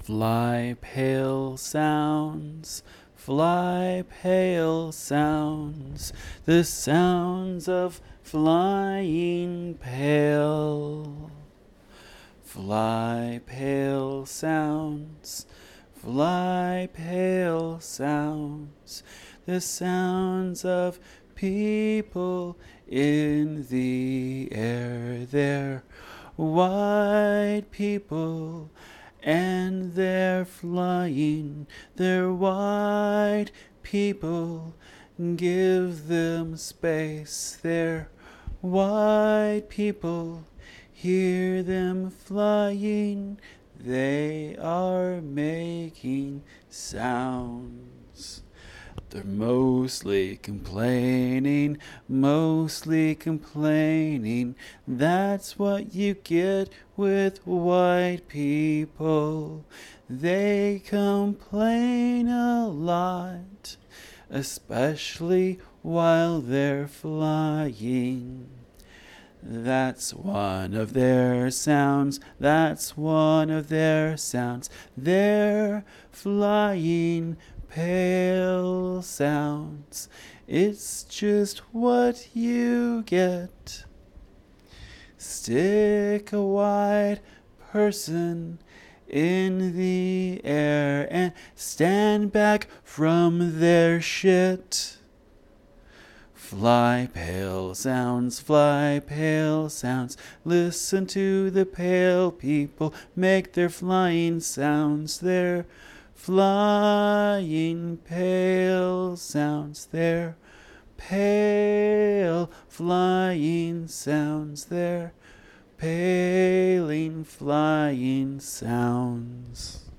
Fly pale sounds, fly pale sounds, the sounds of flying pale. Fly pale sounds, fly pale sounds, the sounds of people in the air. They're white people and they're flying. They're white people, give them space. They're white people, hear them flying. They are making sounds. They're mostly complaining, That's what you get with white people. They complain a lot, especially while they're flying. That's one of their sounds, They're flying pale sounds. It's just what you get. Stick a white person in the air and stand back from their shit. Fly pale sounds, listen to the pale people make their flying sounds. They're flying pale sounds, they're pale flying sounds, they're paling flying sounds.